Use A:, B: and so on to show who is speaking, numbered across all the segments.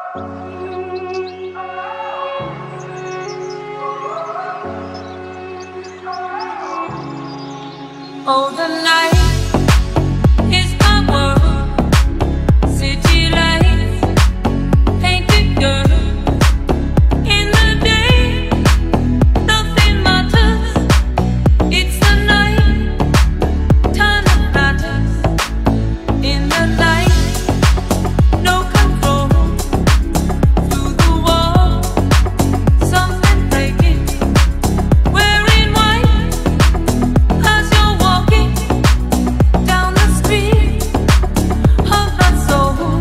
A: Oh, the night is my world. City lights, painted girl. In the day, nothing matters. It's the night, time that matters. In the night, no control. Through the wall, something breaking. Wearing white as you're walking down the street of my soul.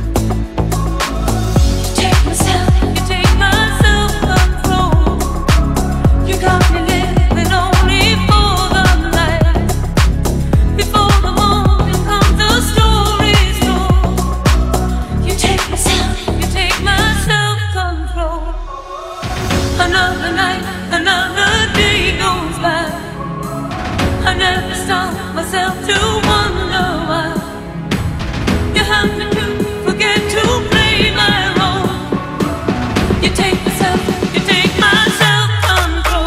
A: You take my self-control. You got me living only for the night. Before the morning comes, the story's told. You take my self-control. Another night, another day goes by. I never stop myself to wonder why you have to forget to play my role. You take my self-control.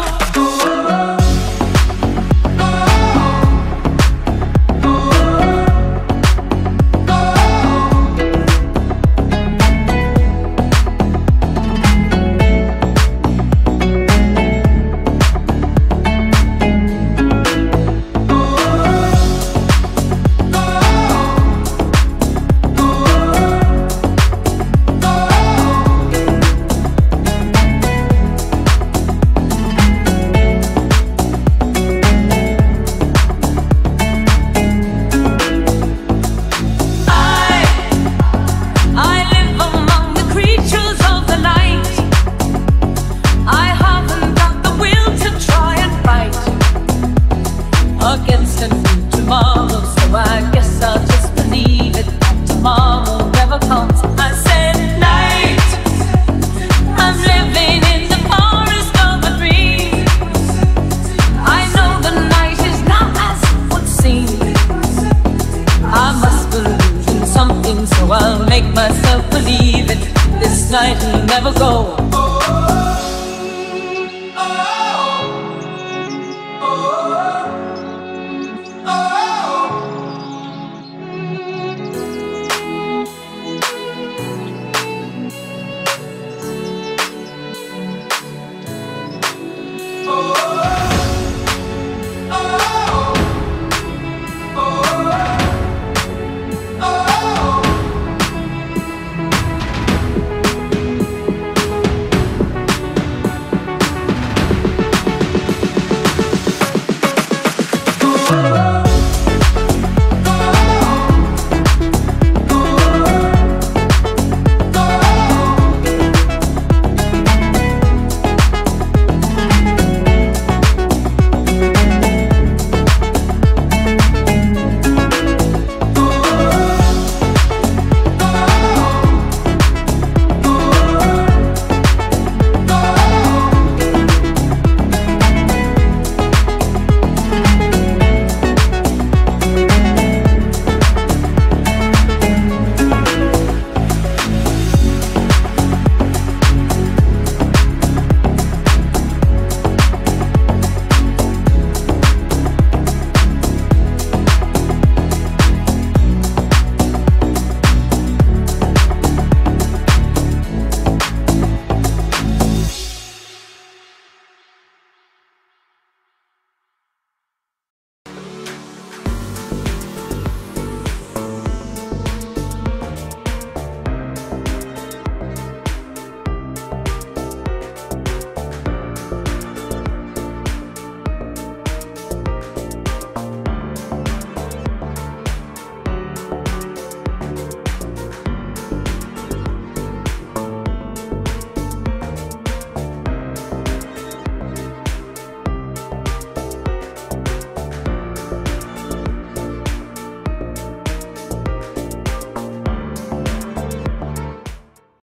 A: I live among the creatures of the night. I haven't got the will to try and fight against a new tomorrow, so I guess I'll just believe it that tomorrow never comes. I said night, I'm living in the forest of a dream. I know the night is not as it would seem. I must believe in something, so I'll make myself believe it. This night will never go.